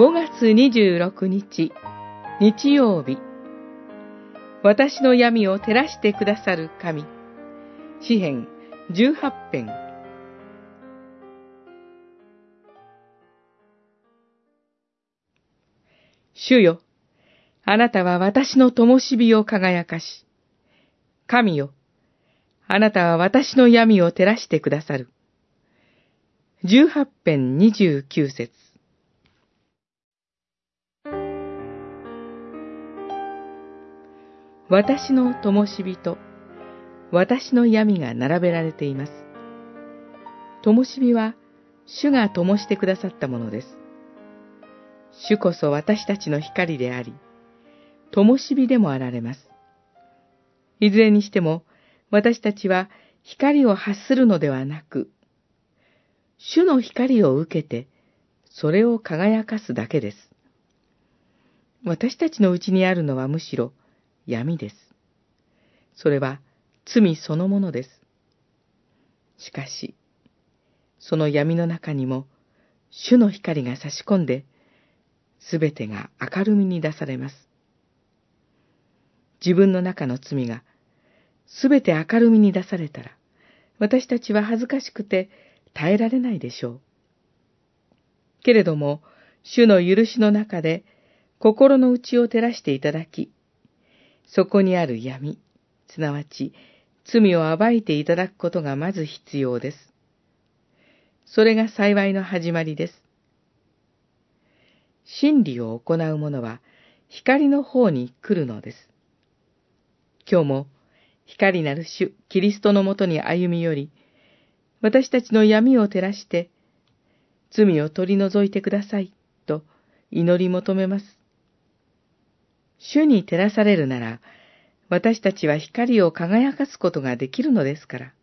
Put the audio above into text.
5月26日、日曜日。私の闇を照らしてくださる神。詩編18編。主よ、あなたは私の灯火を輝かし、神よ、あなたは私の闇を照らしてくださる。18編29節。私の灯火と私の闇が並べられています。灯火は主が灯してくださったものです。主こそ私たちの光であり、灯火でもあられます。いずれにしても私たちは光を発するのではなく、主の光を受けてそれを輝かすだけです。私たちのうちにあるのはむしろ闇です。それは罪そのものです。しかし、その闇の中にも主の光が差し込んで、すべてが明るみに出されます。自分の中の罪がすべて明るみに出されたら、私たちは恥ずかしくて耐えられないでしょう。けれども、主の許しの中で心の内を照らしていただき、そこにある闇、すなわち罪を暴いていただくことがまず必要です。それが幸いの始まりです。真理を行う者は光の方に来るのです。今日も光なる主キリストのもとに歩み寄り、私たちの闇を照らして、罪を取り除いてくださいと祈り求めます。主に照らされるなら、私たちは光を輝かすことができるのですから。